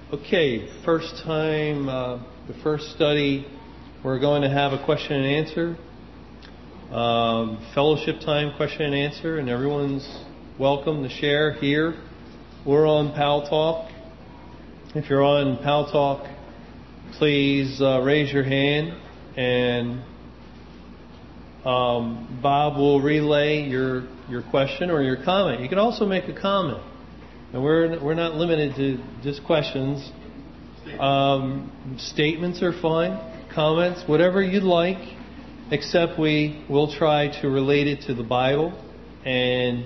Okay, first time, the first study, we're going to have a question and answer. Fellowship time, question and answer, and everyone's welcome to share here or on Pal Talk. If you're on Pal Talk, please raise your hand, and Bob will relay your question or your comment. You can also make a comment. And we're not limited to just questions. Statements are fine. Comments, whatever you'd like, except we will try to relate it to the Bible. And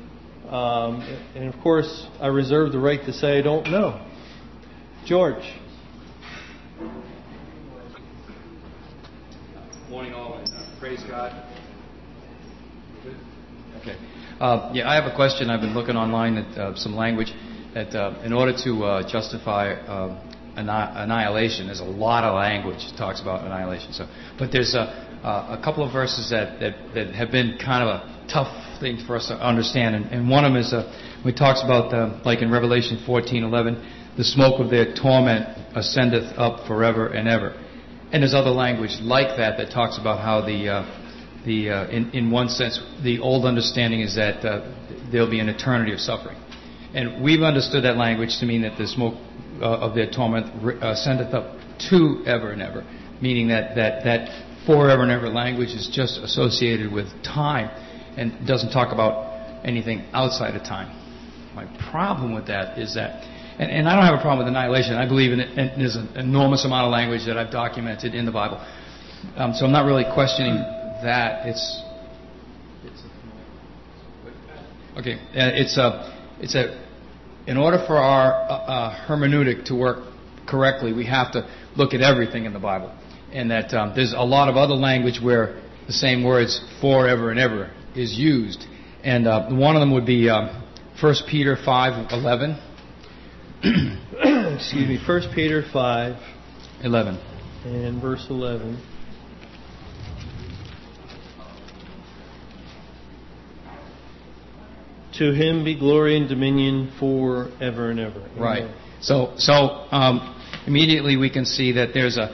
of course, I reserve the right to say I don't know. George. Morning all, and praise God. Okay. I have a question. I've been looking online at some language that in order to justify annihilation, there's a lot of language that talks about annihilation. But there's a couple of verses that have been kind of a tough thing for us to understand. And one of them is when it talks about, like in Revelation 14:11, the smoke of their torment ascendeth up forever and ever. And there's other language like that talks about how in one sense, the old understanding is that there'll be an eternity of suffering. And we've understood that language to mean that the smoke of their torment ascendeth up to ever and ever, meaning that forever and ever language is just associated with time and doesn't talk about anything outside of time. My problem with that is that, and I don't have a problem with annihilation. I believe in it, and there's an enormous amount of language that I've documented in the Bible. So I'm not really questioning that. In order for our hermeneutic to work correctly, we have to look at everything in the Bible, and that there's a lot of other language where the same words forever and ever is used, and one of them would be 1 Peter 5:11. Excuse me, 1 Peter 5:11 and verse 11. To him be glory and dominion forever and ever. Amen. Right. So immediately we can see that there's a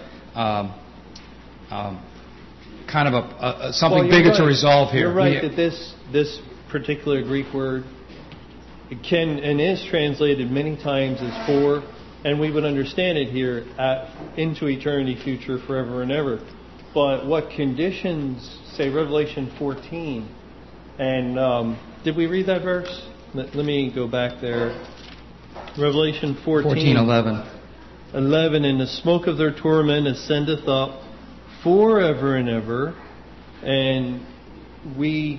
kind of something bigger to resolve here. You're right that this particular Greek word can and is translated many times as for, and we would understand it here into eternity, future, forever and ever. But what conditions, say Revelation 14, and did we read that verse? Let me go back there. Revelation 14:11. 11, and the smoke of their torment ascendeth up forever and ever. And we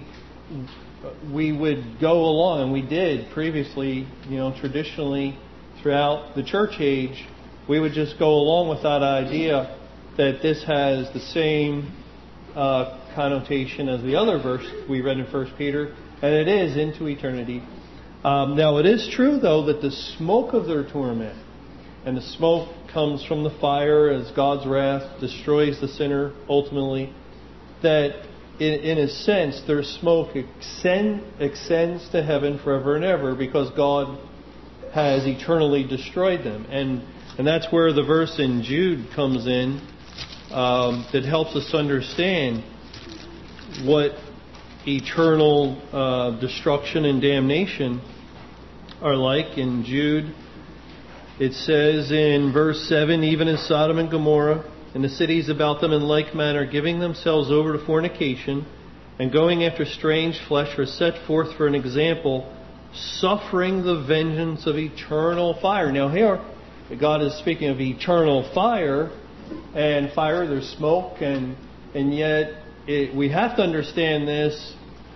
would go along, and we did previously, traditionally throughout the church age, we would just go along with that idea that this has the same connotation as the other verse we read in 1 Peter, and it is into eternity. Now it is true, though, that the smoke of their torment, and the smoke comes from the fire as God's wrath destroys the sinner ultimately, that in a sense their smoke extends to heaven forever and ever because God has eternally destroyed them. And that's where the verse in Jude comes in that helps us understand what eternal destruction and damnation are like. In Jude, it says in verse 7, even as Sodom and Gomorrah and the cities about them in like manner, giving themselves over to fornication and going after strange flesh, are set forth for an example, suffering the vengeance of eternal fire. Now here, God is speaking of eternal fire, and fire, there's smoke, and yet we have to understand this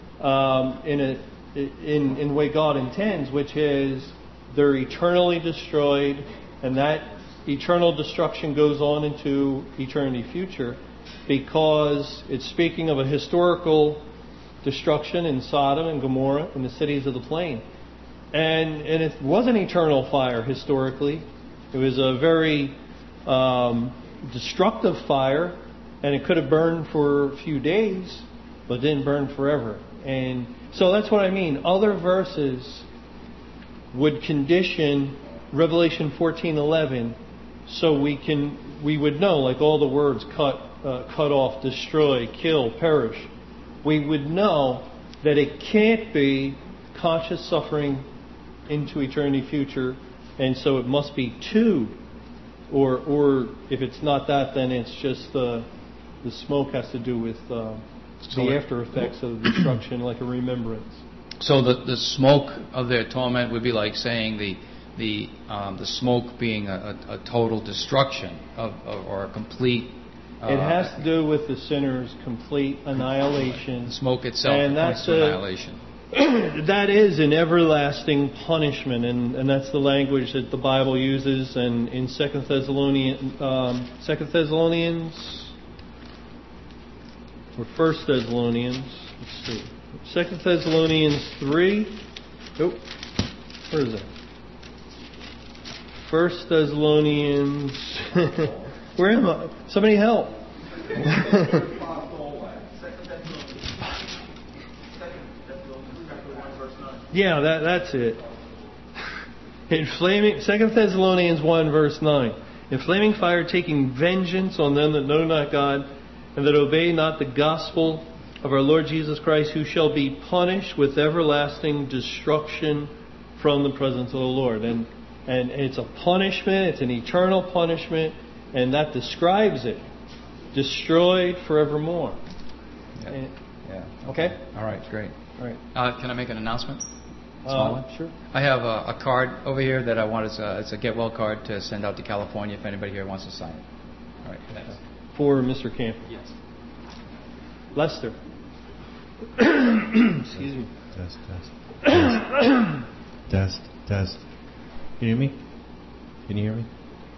in the way God intends, which is they're eternally destroyed, and that eternal destruction goes on into eternity future, because it's speaking of a historical destruction in Sodom and Gomorrah and the cities of the plain. And it wasn't eternal fire historically. It was a very destructive fire, and it could have burned for a few days, but didn't burn forever. And so that's what I mean. Other verses would condition Revelation 14:11, so we would know, like all the words cut off, destroy, kill, perish. We would know that it can't be conscious suffering into eternity future, and so it must be two, or if it's not that, then it's just the smoke has to do with the after effects of the destruction, like a remembrance. So the smoke of their torment would be like saying the smoke being a total destruction or a complete. It has to do with the sinner's complete annihilation. The smoke itself, and that's annihilation. That is an everlasting punishment, and that's the language that the Bible uses. And in 2 Thessalonians, or 1 Thessalonians, let's see, 2 Thessalonians 3. Oh, where is that? 1 Thessalonians. Where am I? Somebody help. Yeah, that's it. In 2 Thessalonians 1 verse 9. In flaming fire, taking vengeance on them that know not God, and that obey not the gospel of our Lord Jesus Christ, who shall be punished with everlasting destruction from the presence of the Lord. And it's a punishment, it's an eternal punishment, and that describes it. Destroyed forevermore. Yeah. Okay? All right, great. All right. Can I make an announcement? Small one? Sure. I have a card over here that I want. It's a get well card to send out to California if anybody here wants to sign it. All right. Thanks. For Mr. Camp. Yes. Lester. Excuse me. Test. Can you hear me? Can you hear me?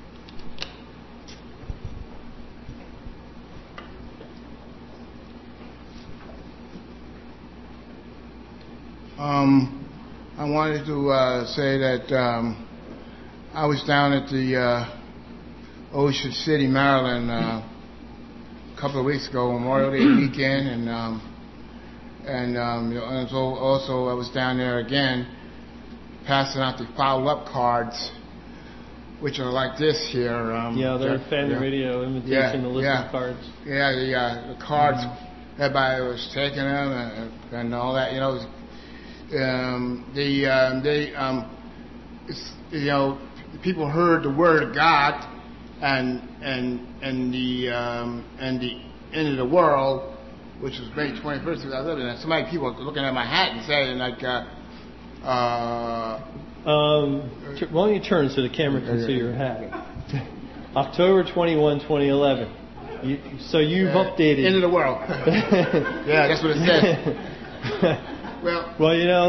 I wanted to say that I was down at the Ocean City, Maryland, a couple of weeks ago, Memorial Day weekend, and so also I was down there again, passing out the follow-up cards, which are like this here. They're family radio invitation, the listening cards. Yeah, the cards. Everybody was taking them and all that. People heard the word of God and the end of the world, which was May 21st, 2011. And people were looking at my hat and saying why don't you turn so the camera can see your hat? October 21, 2011. So you've updated. End of the world. Yeah, that's what it says. Well,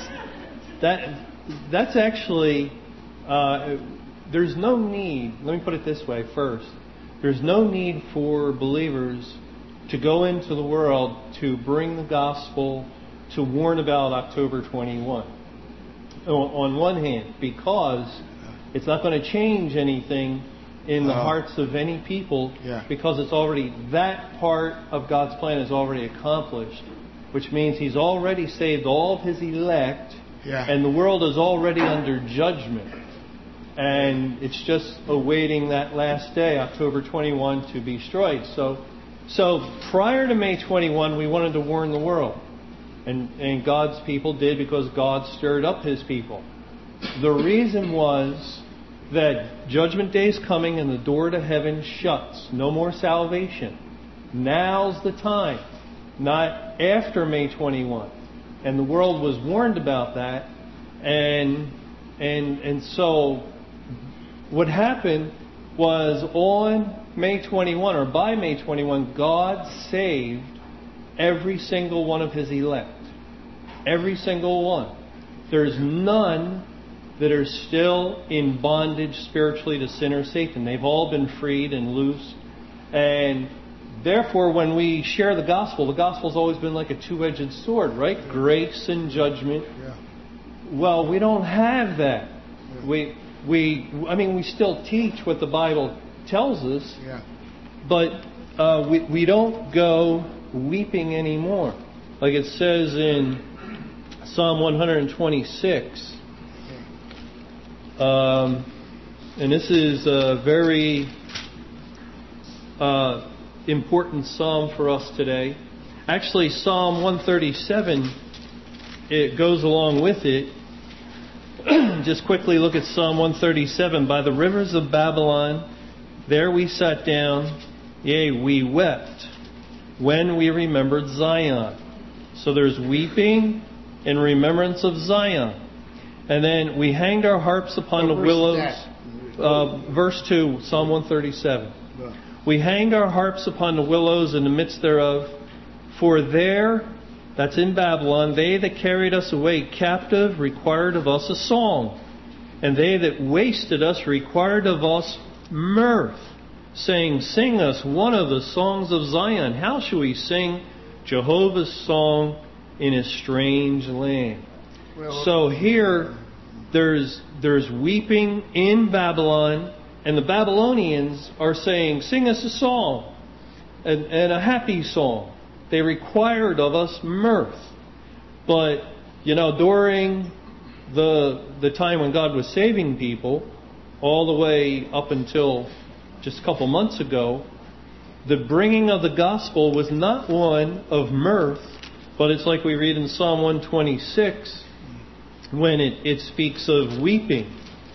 that's actually, there's no need, let me put it this way first. There's no need for believers to go into the world to bring the gospel, to warn about October 21. On one hand, because it's not going to change anything in the hearts of any people, because it's already, that part of God's plan is already accomplished. Which means He's already saved all of His elect, and the world is already under judgment. And it's just awaiting that last day, October 21, to be destroyed. So prior to May 21, we wanted to warn the world. And God's people did, because God stirred up His people. The reason was that Judgment Day is coming and the door to heaven shuts. No more salvation. Now's the time. Not after May 21. And the world was warned about that. And so what happened was on May 21, or by May 21, God saved every single one of His elect. Every single one. There's none that are still in bondage spiritually to sin or Satan. They've all been freed and loosed. And therefore, when we share the gospel's always been like a two-edged sword, right? Grace and judgment. Yeah. Well, we don't have that. Yeah. We still teach what the Bible tells us, but we don't go weeping anymore. Like it says in Psalm 126. And this is a very important psalm for us today. Actually, Psalm 137, it goes along with it. Just quickly look at Psalm 137. By the rivers of Babylon, there we sat down, yea, we wept when we remembered Zion. So there's weeping in remembrance of Zion. And then we hanged our harps upon the willows. Verse 2, Psalm 137. We hanged our harps upon the willows in the midst thereof. For there, that's in Babylon, they that carried us away captive required of us a song. And they that wasted us required of us mirth, saying, sing us one of the songs of Zion. How shall we sing Jehovah's song in a strange land? So here, there's weeping in Babylon, and the Babylonians are saying, sing us a song, and a happy song. They required of us mirth. But, during the time when God was saving people, all the way up until just a couple months ago, the bringing of the gospel was not one of mirth, but it's like we read in Psalm 126, when it speaks of weeping.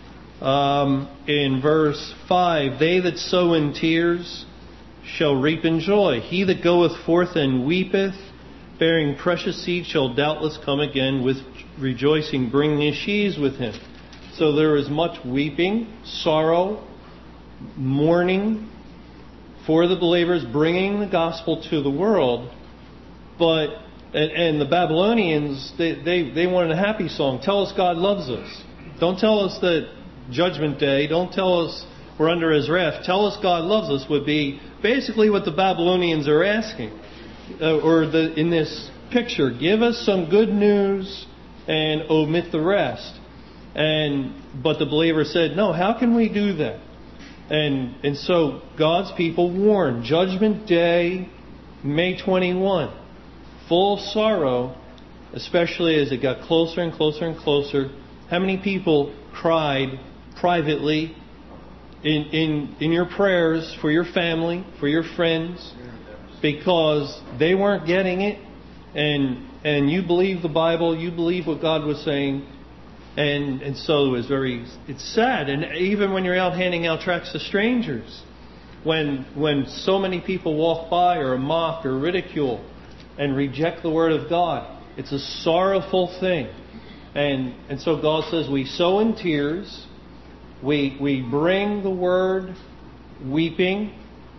In verse 5, they that sow in tears shall reap in joy. He that goeth forth and weepeth, bearing precious seed, shall doubtless come again with rejoicing, bringing his sheaves with him. So there is much weeping, sorrow, mourning for the believers, bringing the gospel to the world. But and the Babylonians, they wanted a happy song. Tell us God loves us. Don't tell us that Judgment Day. Don't tell us we're under His wrath. Tell us God loves us would be basically what the Babylonians are asking, in this picture. Give us some good news and omit the rest. But the believer said, no. How can we do that? And so God's people warned. Judgment Day, May 21, full of sorrow, especially as it got closer and closer and closer. How many people cried privately in your prayers for your family, for your friends, because they weren't getting it, and you believe the Bible, you believe what God was saying, and so it's sad. And even when you're out handing out tracts to strangers, when so many people walk by or mock or ridicule and reject the Word of God, it's a sorrowful thing. And so God says we sow in tears. We bring the Word weeping,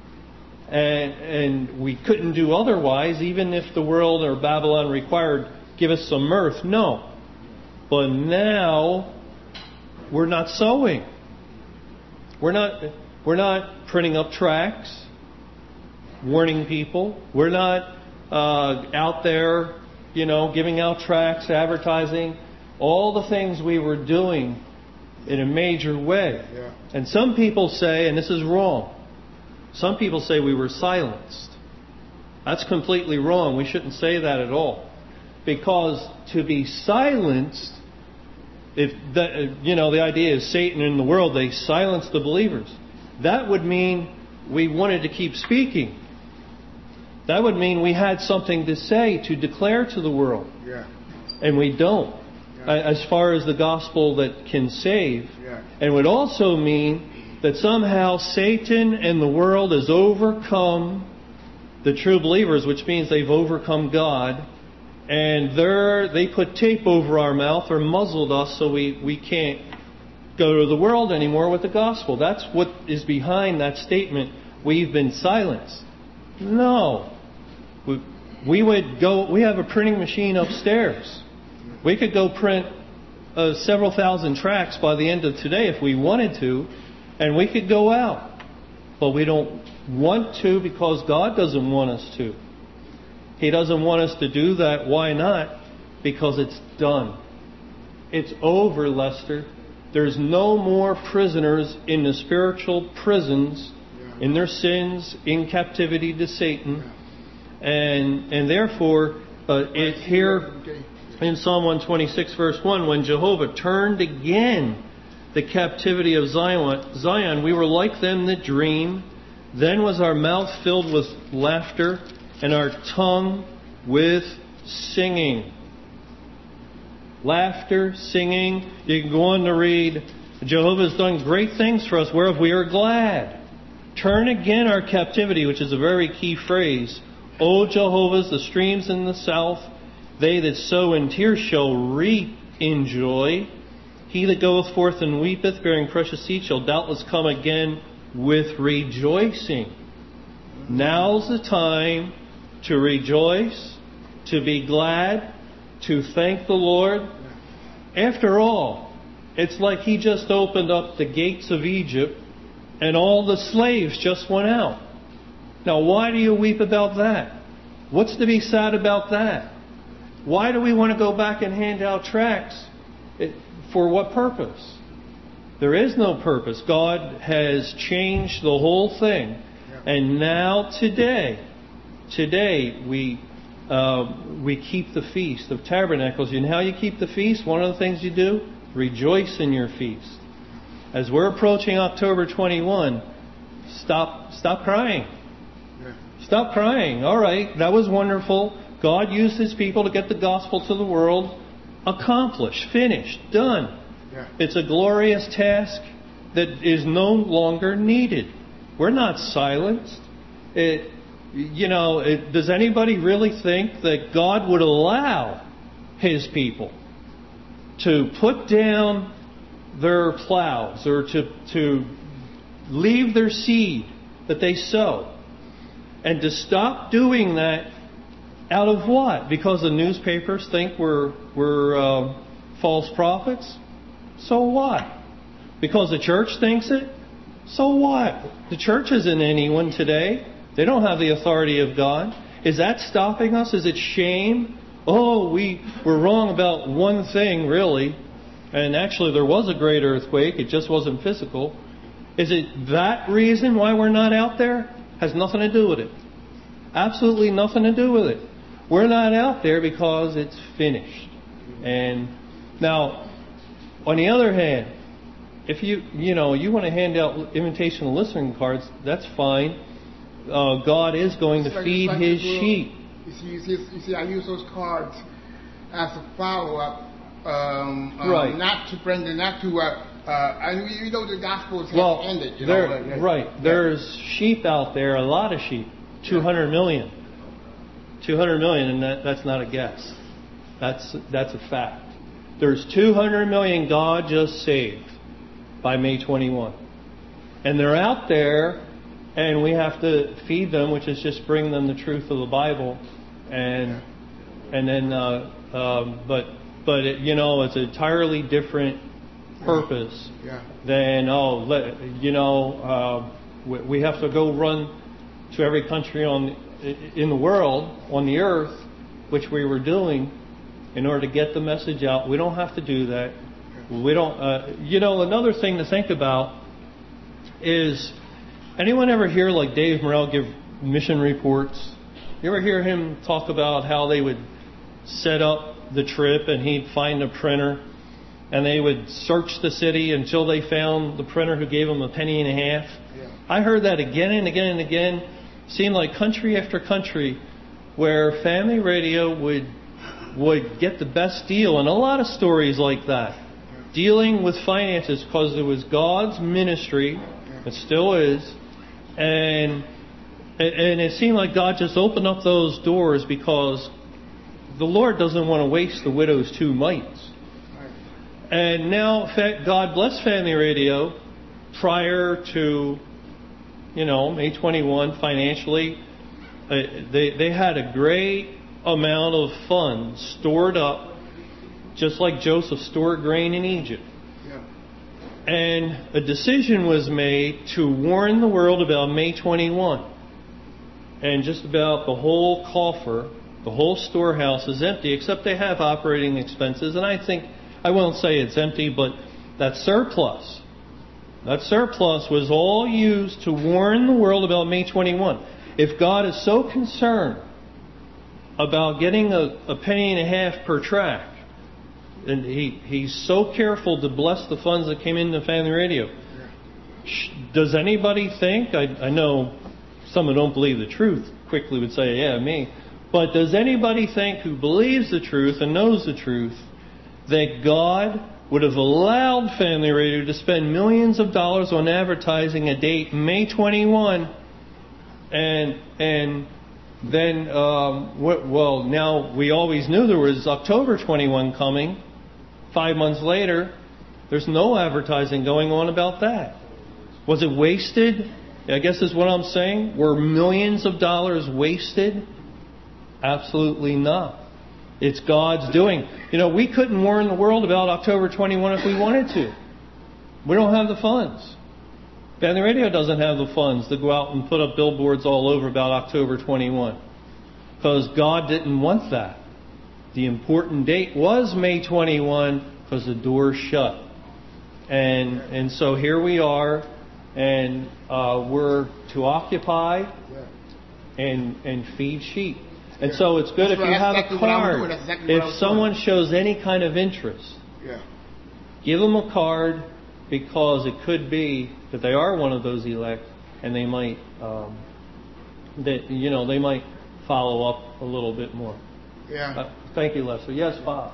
and we couldn't do otherwise, even if the world or Babylon required, give us some mirth. No. But now, we're not sowing. We're not printing up tracts, warning people. We're not out there, giving out tracts, advertising, all the things we were doing in a major way. Yeah. And some people say, and this is wrong, some people say we were silenced. That's completely wrong. We shouldn't say that at all. Because to be silenced, the idea is Satan and the world, they silence the believers. That would mean we wanted to keep speaking. That would mean we had something to say, to declare to the world. Yeah. And we don't. As far as the gospel that can save. Yeah. And would also mean that somehow Satan and the world has overcome the true believers, which means they've overcome God, and they put tape over our mouth or muzzled us so we can't go to the world anymore with the gospel. That's what is behind that statement, we've been silenced. No. We would go, we have a printing machine upstairs. We could go print several thousand tracts by the end of today if we wanted to, and we could go out. But we don't want to because God doesn't want us to. He doesn't want us to do that. Why not? Because it's done. It's over, Lester. There's no more prisoners in the spiritual prisons, in their sins, in captivity to Satan. And therefore, here in Psalm 126 verse 1, when Jehovah turned again the captivity of Zion, we were like them that dream. Then was our mouth filled with laughter, and our tongue with singing. Laughter, singing. You can go on to read, Jehovah has done great things for us, whereof we are glad. Turn again our captivity, which is a very key phrase. O Jehovah, the streams in the south, they that sow in tears shall reap in joy. He that goeth forth and weepeth, bearing precious seed, shall doubtless come again with rejoicing. Now's the time to rejoice, to be glad, to thank the Lord. After all, it's like He just opened up the gates of Egypt and all the slaves just went out. Now, why do you weep about that? What's to be sad about that? Why do we want to go back and hand out tracts? For what purpose? There is no purpose. God has changed the whole thing. And now today we keep the Feast of Tabernacles. You know how you keep the feast? One of the things you do? Rejoice in your feast. As we're approaching October 21, stop crying. Stop crying. All right, that was wonderful. God used His people to get the gospel to the world. Accomplished, finished, done. It's a glorious task that is no longer needed. We're not silenced. Does anybody really think that God would allow His people to put down their plows or to leave their seed that they sow and to stop doing that out of what? Because the newspapers think we're false prophets? So what? Because the church thinks it? So what? The church isn't anyone today. They don't have the authority of God. Is that stopping us? Is it shame? Oh, we were wrong about one thing, really. And actually there was a great earthquake. It just wasn't physical. Is it that reason why we're not out there? Has nothing to do with it. Absolutely nothing to do with it. We're not out there because it's finished. And now, on the other hand, if you want to hand out invitational listening cards, that's fine. God is going to feed His sheep. You see, I use those cards as a follow-up, right? Not to bring them, not to. The gospel is ended. Right. There's sheep out there, a lot of sheep, 200 million. 200 million, and that's not a guess. That's a fact. There's 200 million God just saved by May 21. And they're out there, and we have to feed them, which is just bring them the truth of the Bible. But it's an entirely different purpose than, we have to go run to every country in the world, on the earth, which we were doing, in order to get the message out. We don't have to do that. We don't. Another thing to think about is, anyone ever hear like Dave Morrell give mission reports? You ever hear him talk about how they would set up the trip and he'd find a printer and they would search the city until they found the printer who gave them a penny and a half? Yeah. I heard that again and again and again. Seemed like country after country where family radio would get the best deal, and a lot of stories like that, dealing with finances, because it was God's ministry, it still is, and it seemed like God just opened up those doors because the Lord doesn't want to waste the widow's two mites. And now, God bless family radio. Prior to May 21, financially, they had a great amount of funds stored up, just like Joseph stored grain in Egypt. Yeah. And a decision was made to warn the world about May 21. And just about the whole coffer, the whole storehouse is empty, except they have operating expenses. And I won't say it's empty, but that surplus was all used to warn the world about May 21. If God is so concerned about getting a penny and a half per tract, and he's so careful to bless the funds that came into Family Radio. Does anybody think, I know some who don't believe the truth quickly would say, yeah, me. But does anybody think who believes the truth and knows the truth that God would have allowed Family Radio to spend millions of dollars on advertising a date, May 21, and then, well, now we always knew there was October 21 coming. 5 months later, there's no advertising going on about that. Was it wasted? I guess is what I'm saying. Were millions of dollars wasted? Absolutely not. It's God's doing. We couldn't warn the world about October 21 if we wanted to. We don't have the funds. Family Radio doesn't have the funds to go out and put up billboards all over about October 21. Because God didn't want that. The important date was May 21 because the door's shut. And so here we are, and we're to occupy and feed sheep. And so it's good if you have a card. If someone shows any kind of interest, give them a card, because it could be that they are one of those elect, and they might, they might follow up a little bit more. Yeah. Thank you, Leslie. Yes, Bob.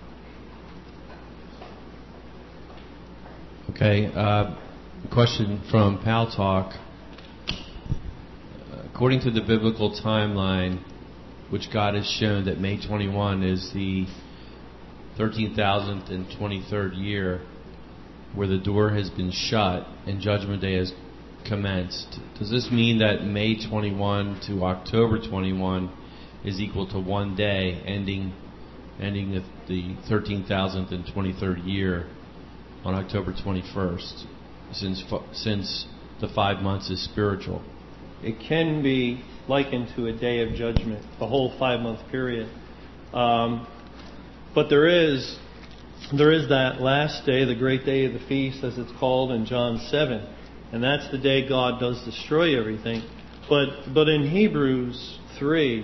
Okay. Question from Pal Talk. According to the biblical timeline, which God has shown that May 21 is the 13,023rd year, where the door has been shut and Judgment Day has commenced. Does this mean that May 21 to October 21 is equal to one day, ending the 13,023rd year on October 21st, since the 5 months is spiritual? It can be likened to a day of judgment, the whole 5-month period. But there is that last day, the great day of the feast, as it's called in John 7. And that's the day God does destroy everything. But in Hebrews 3,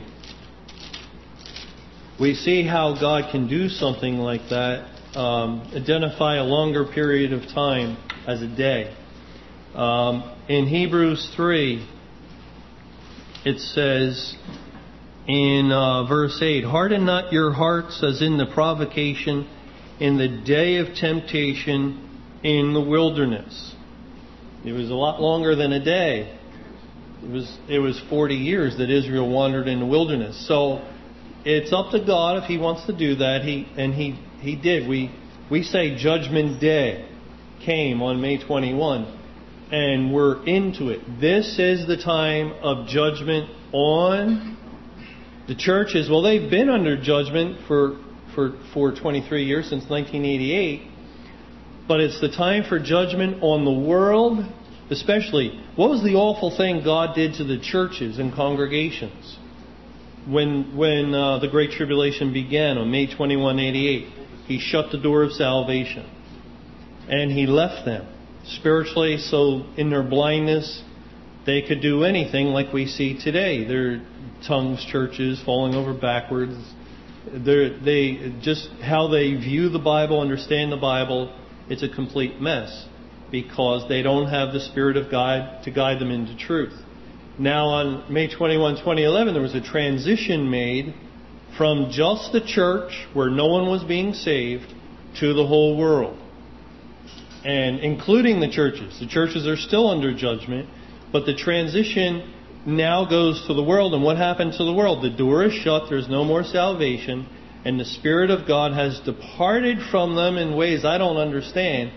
we see how God can do something like that, identify a longer period of time as a day. In Hebrews 3, it says in verse 8, "Harden not your hearts as in the provocation in the day of temptation in the wilderness." It was a lot longer than a day. It was 40 years that Israel wandered in the wilderness. So it's up to God if He wants to do that. He did. We say Judgment Day came on May 21, and we're into it. This is the time of judgment on the churches. Well, they've been under judgment for 23 years, since 1988. But it's the time for judgment on the world, especially. What was the awful thing God did to the churches and congregations when the Great Tribulation began on May 21, 88? He shut the door of salvation. And He left them spiritually, so in their blindness, they could do anything like we see today. Their tongues churches falling over backwards. They just how they view the Bible, understand the Bible, it's a complete mess, because they don't have the Spirit of God to guide them into truth. Now on May 21, 2011, there was a transition made from just the church, where no one was being saved, to the whole world. And including the churches. The churches are still under judgment, but the transition now goes to the world. And what happened to the world? The door is shut, there's no more salvation, and the Spirit of God has departed from them in ways I don't understand.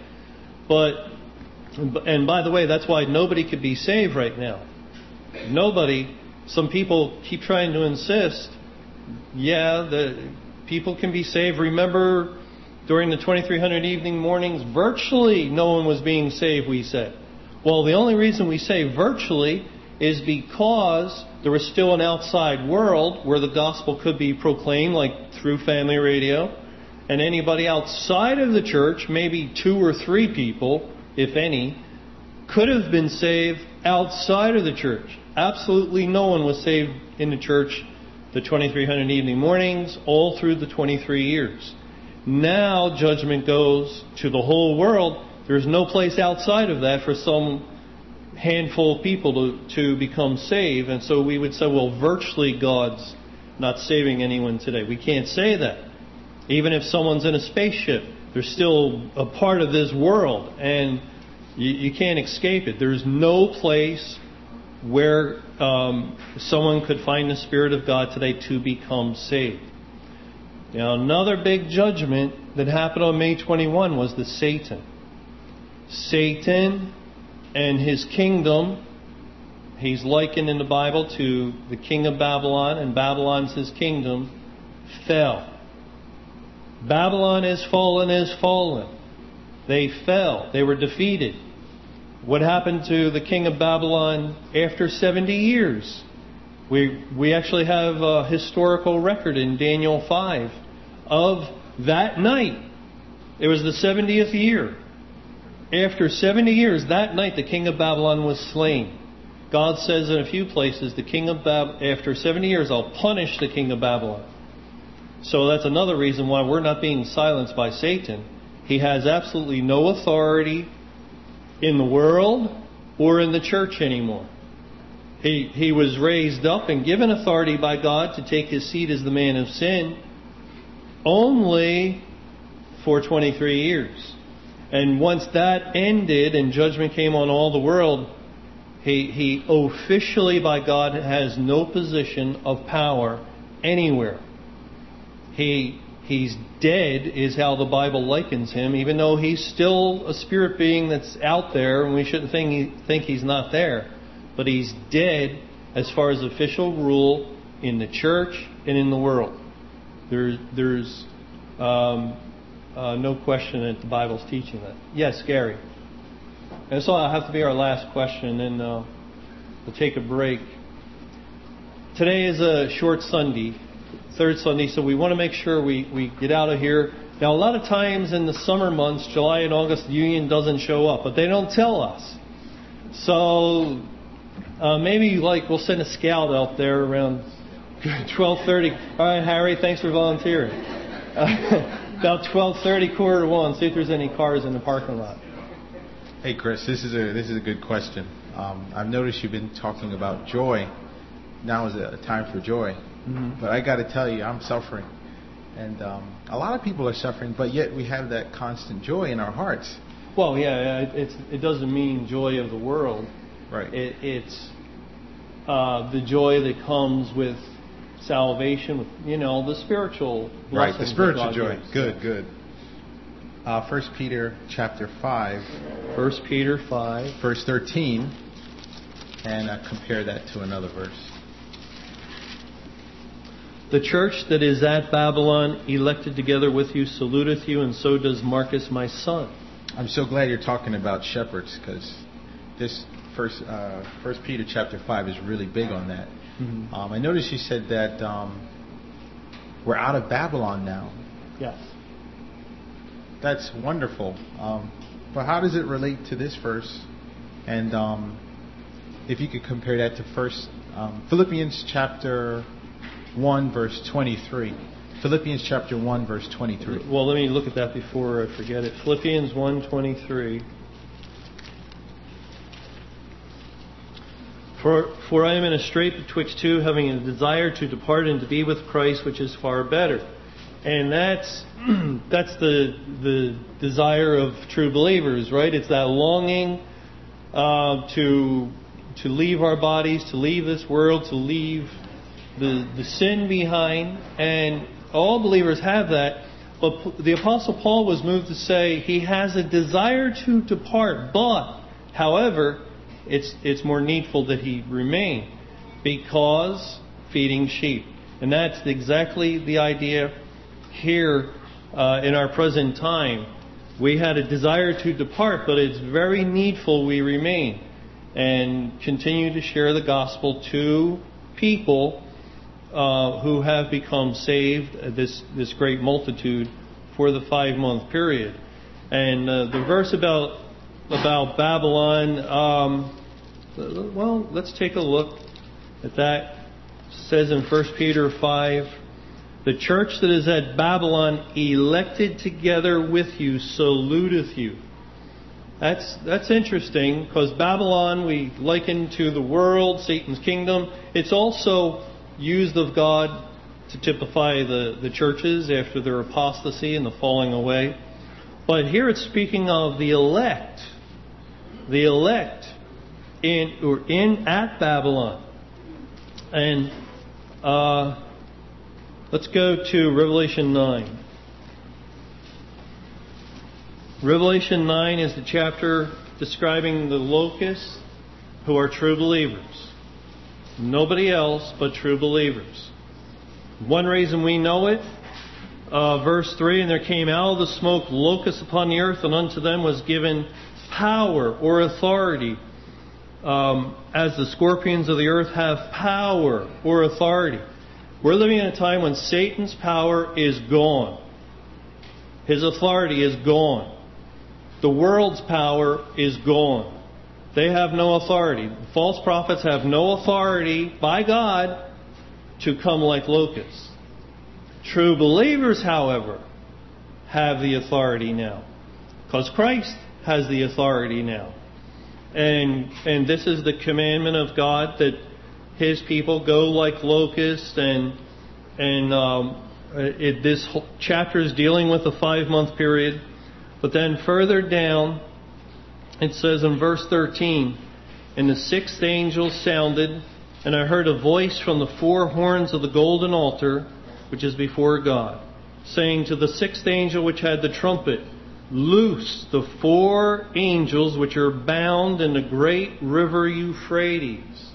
And by the way, that's why nobody could be saved right now. Nobody. Some people keep trying to insist, the people can be saved. Remember, during the 2300 evening mornings, virtually no one was being saved, we said. Well, the only reason we say virtually is because there was still an outside world where the gospel could be proclaimed, like through Family Radio. And anybody outside of the church, maybe 2 or 3 people, if any, could have been saved outside of the church. Absolutely no one was saved in the church the 2300 evening mornings all through the 23 years. Now judgment goes to the whole world. There's no place outside of that for some handful of people to become saved. And so we would say, well, virtually God's not saving anyone today. We can't say that. Even if someone's in a spaceship, they're still a part of this world, and you can't escape it. There's no place where someone could find the Spirit of God today to become saved. Now, another big judgment that happened on May 21 was the Satan. Satan and his kingdom, he's likened in the Bible to the king of Babylon, and Babylon's his kingdom, fell. Babylon is fallen. They fell. They were defeated. What happened to the king of Babylon after 70 years? We actually have a historical record in Daniel 5 of that night. It was the 70th year. After 70 years, that night the king of Babylon was slain. God says in a few places, after 70 years, I'll punish the king of Babylon. So that's another reason why we're not being silenced by Satan. He has absolutely no authority in the world or in the church anymore. He was raised up and given authority by God to take his seat as the man of sin only for 23 years. And once that ended and judgment came on all the world, he officially by God has no position of power anywhere. He's dead is how the Bible likens him, even though he's still a spirit being that's out there, and we shouldn't think he's not there. But he's dead as far as official rule in the church and in the world. There's no question that the Bible's teaching that. Yes, Gary. And so that'll have to be our last question, and we'll take a break. Today is a short Sunday, third Sunday, so we want to make sure we get out of here. Now, a lot of times in the summer months, July and August, the union doesn't show up, but they don't tell us. So maybe we'll send a scout out there around 12:30. All right, Harry, thanks for volunteering. About 12:30, 1:15, see if there's any cars in the parking lot. Hey, Chris, this is a good question. I've noticed you've been talking about joy. Now is a time for joy. Mm-hmm. But I got to tell you, I'm suffering. And a lot of people are suffering, but yet we have that constant joy in our hearts. Well, yeah, it doesn't mean joy of the world. Right. It's the joy that comes with salvation, with, the spiritual blessings. Right, the spiritual joy. Gives. Good. 1 Peter chapter 5. 1 Peter 5. Verse 13. And compare that to another verse. The church that is at Babylon, elected together with you, saluteth you, and so does Marcus, my son. I'm so glad you're talking about shepherds, because this First Peter chapter 5 is really big on that. Mm-hmm. I noticed you said that we're out of Babylon now. Yes. That's wonderful. But how does it relate to this verse? And if you could compare that to Philippians chapter 1 verse 23. Philippians chapter 1 verse 23. Well, let me look at that before I forget it. Philippians 1:23. For I am in a strait betwixt two, having a desire to depart and to be with Christ, which is far better. And that's the desire of true believers, right? It's that longing to leave our bodies, to leave this world, to leave the sin behind. And all believers have that. But the Apostle Paul was moved to say he has a desire to depart, but, however, it's more needful that he remain, because feeding sheep. And that's exactly the idea here in our present time. We had a desire to depart, but it's very needful we remain and continue to share the gospel to people who have become saved, this great multitude, for the 5-month period. And the verse about Babylon, let's take a look at that. It says in 1 Peter 5, The church that is at Babylon, elected together with you, saluteth you. That's interesting, because Babylon we liken to the world, Satan's kingdom. It's also used of God to typify the churches after their apostasy and the falling away. But here it's speaking of the elect. The elect at Babylon. And let's go to Revelation 9. Revelation 9 is the chapter describing the locusts who are true believers. Nobody else but true believers. One reason we know it, verse 3, and there came out of the smoke locusts upon the earth, and unto them was given power or authority, as the scorpions of the earth have power or authority. We're living in a time when Satan's power is gone. His authority is gone. The world's power is gone. They have no authority. False prophets have no authority by God to come like locusts. True believers, however, have the authority now, because Christ has the authority now. And this is the commandment of God, that His people go like locusts, and this whole chapter is dealing with a 5-month period. But then further down, it says in verse 13, and the 6th angel sounded, and I heard a voice from the 4 horns of the golden altar, which is before God, saying to the 6th angel which had the trumpet, loose the 4 angels which are bound in the great river Euphrates.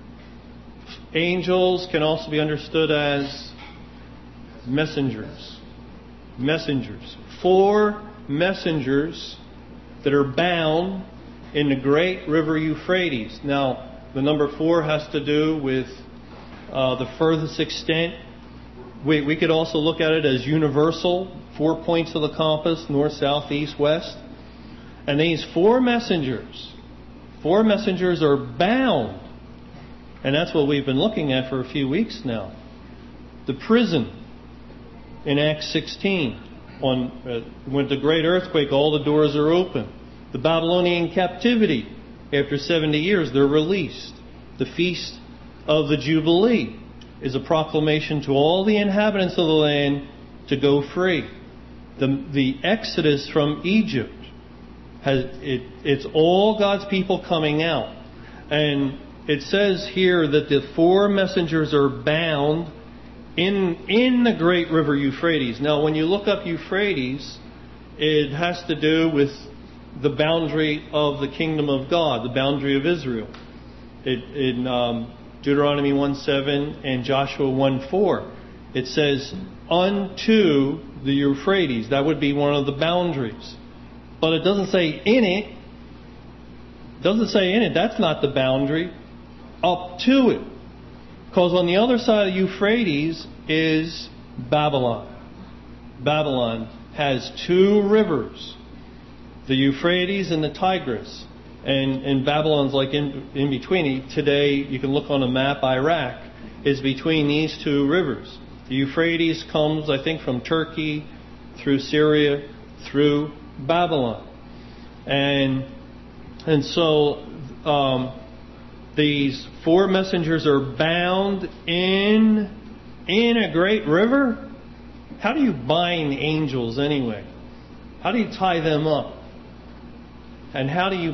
Angels can also be understood as messengers. Messengers. 4 messengers that are bound in the great river Euphrates. Now, the number 4 has to do with the furthest extent. We could also look at it as universal, 4 points of the compass, north, south, east, west. And these 4 messengers are bound. And that's what we've been looking at for a few weeks now. The prison in Acts 16. With the great earthquake, all the doors are open. The Babylonian captivity, after 70 years, they're released. The Feast of the Jubilee is a proclamation to all the inhabitants of the land to go free. The Exodus from Egypt, it's all God's people coming out. And it says here that the 4 messengers are bound in the great river Euphrates. Now, when you look up Euphrates, it has to do with the boundary of the kingdom of God, the boundary of Israel. In Deuteronomy 1:7 and Joshua 1:4, it says, unto the Euphrates. That would be one of the boundaries. But it doesn't say in it. It doesn't say in it. That's not the boundary. Up to it. Because on the other side of Euphrates is Babylon. Babylon has 2 rivers, the Euphrates and the Tigris. And Babylon's like in between. Today, you can look on a map, Iraq is between these 2 rivers. The Euphrates comes, I think, from Turkey, through Syria, through Babylon. And so these 4 messengers are bound in a great river. How do you bind angels anyway? How do you tie them up? And how do you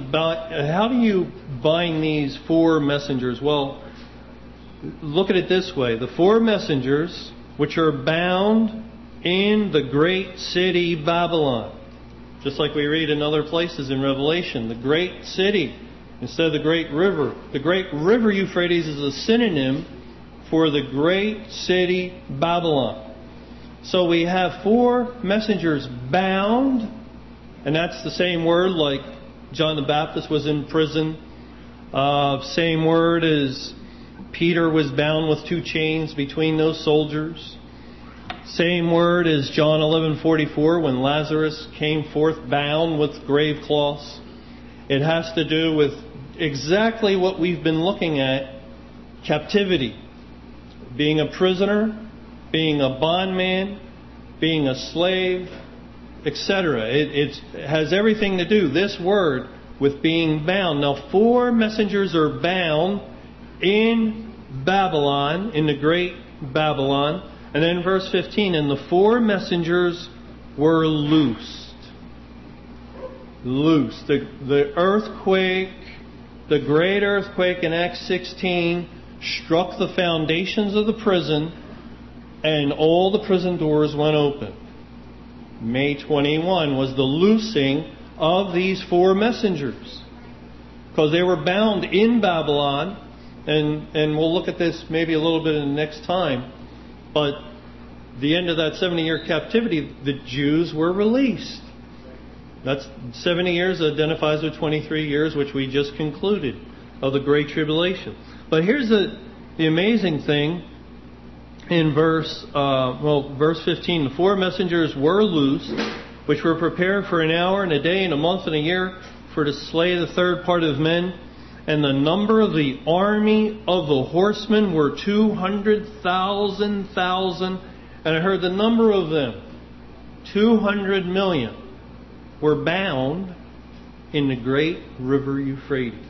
bind these 4 messengers? Well, look at it this way. The 4 messengers which are bound in the great city Babylon. Just like we read in other places in Revelation. The great city instead of the great river. The great river Euphrates is a synonym for the great city Babylon. So we have 4 messengers bound. And that's the same word like John the Baptist was in prison. Same word as Peter was bound with 2 chains between those soldiers. Same word as John 11:44 when Lazarus came forth bound with grave cloths. It has to do with exactly what we've been looking at, captivity. Being a prisoner being a bondman, being a slave, etc. It has everything to do, this word, with being bound. Now, 4 messengers are bound in Babylon, in the great Babylon. And then verse 15, and the 4 messengers were loosed. Loosed. The earthquake, the great earthquake in Acts 16 struck the foundations of the prison, and all the prison doors went open. May 21 was the loosing of these 4 messengers, because they were bound in Babylon, and we'll look at this maybe a little bit in the next time, but the end of that 70-year captivity, the Jews were released. That's 70 years identifies with 23 years, which we just concluded, of the Great Tribulation. But here's the amazing thing in verse 15. The 4 messengers were loosed, which were prepared for an hour and a day and a month and a year for to slay the third part of men. And the number of the army of the horsemen were 200,000. And I heard the number of them, 200 million, were bound in the great river Euphrates.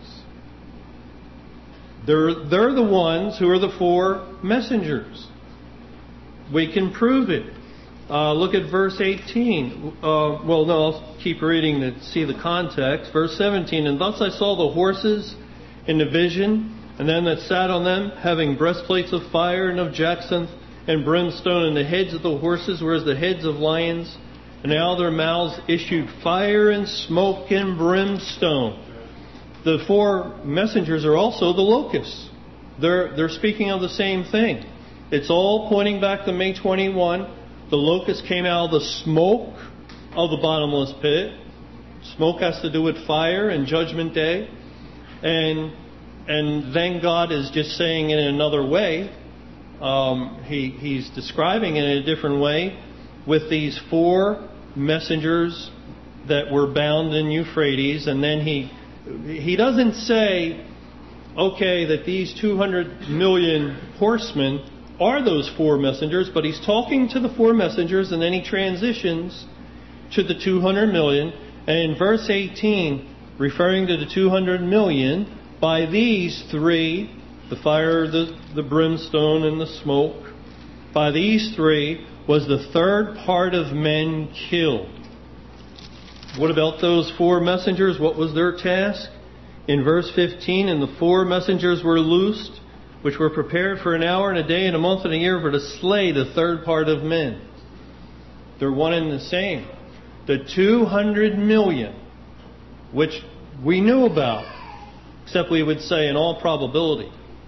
They're the ones who are the 4 messengers. We can prove it. Look at verse 18. I'll keep reading to see the context. Verse 17, and thus I saw the horses in the vision, and them that sat on them, having breastplates of fire and of jacinth and brimstone, and the heads of the horses were as the heads of lions, and out of their mouths issued fire and smoke and brimstone. The 4 messengers are also the locusts. They're speaking of the same thing. It's all pointing back to May 21. The locusts came out of the smoke of the bottomless pit. Smoke has to do with fire and Judgment Day. And then God is just saying it in another way. He's describing it in a different way with these 4 messengers that were bound in Euphrates. And then he doesn't say, okay, that these 200 million horsemen are those 4 messengers, but he's talking to the 4 messengers, and then he transitions to the 200 million. And in verse 18, referring to the 200 million, by these 3, the fire, the brimstone, and the smoke, by these 3 was the third part of men killed. What about those 4 messengers? What was their task? In verse 15, and the 4 messengers were loosed, which were prepared for an hour and a day and a month and a year for to slay the third part of men. They're one and the same. The 200 million, which we knew about, except we would say in all probability.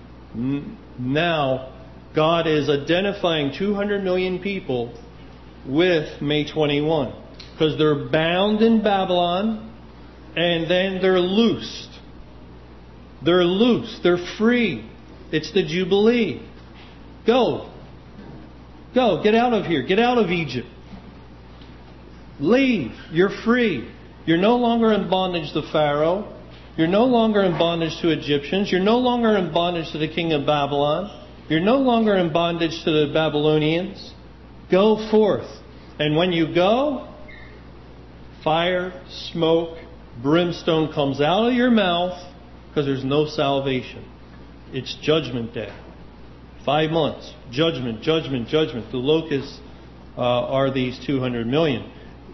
Now, God is identifying 200 million people with May 21. Because they're bound in Babylon, and then they're loosed. They're loose. They're free. It's the Jubilee. Go. Get out of here. Get out of Egypt. Leave. You're free. You're no longer in bondage to Pharaoh. You're no longer in bondage to Egyptians. You're no longer in bondage to the king of Babylon. You're no longer in bondage to the Babylonians. Go forth. And when you go, fire, smoke, brimstone comes out of your mouth, because there's no salvation. It's Judgment Day. 5 months. Judgment. The locusts are these 200 million.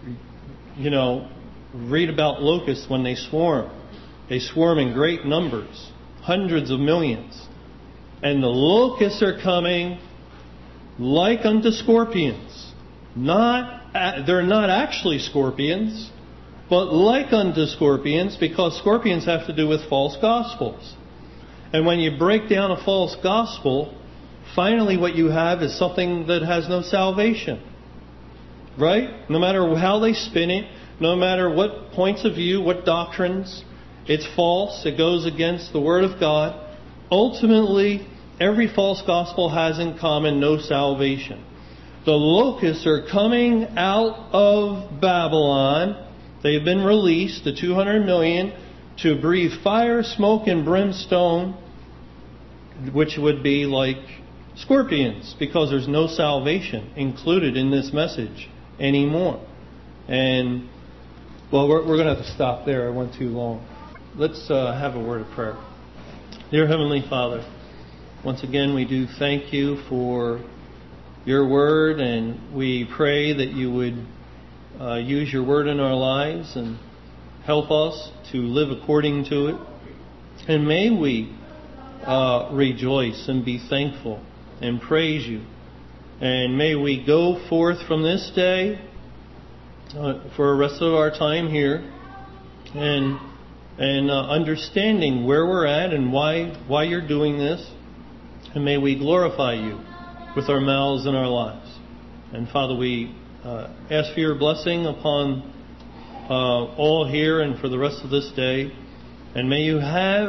Read about locusts when they swarm. They swarm in great numbers. Hundreds of millions. And the locusts are coming like unto scorpions. They're not actually scorpions, but like unto scorpions, because scorpions have to do with false gospels. And when you break down a false gospel, finally what you have is something that has no salvation. Right? No matter how they spin it, no matter what points of view, what doctrines, it's false. It goes against the Word of God. Ultimately, every false gospel has in common no salvation. The locusts are coming out of Babylon. They've been released, the 200 million, to breathe fire, smoke, and brimstone, which would be like scorpions, because there's no salvation included in this message anymore. And, well, we're going to have to stop there. I went too long. Let's have a word of prayer. Dear Heavenly Father, once again we do thank you for your word, and we pray that you would use your word in our lives and help us to live according to it. And may we rejoice and be thankful and praise you. And may we go forth from this day for the rest of our time here and understanding where we're at and why you're doing this. And may we glorify you with our mouths and our lives. And Father, we ask for your blessing upon all here and for the rest of this day. And may you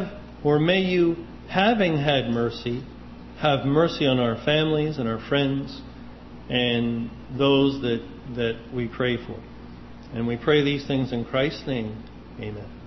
having had mercy, have mercy on our families and our friends and those that we pray for. And we pray these things in Christ's name. Amen.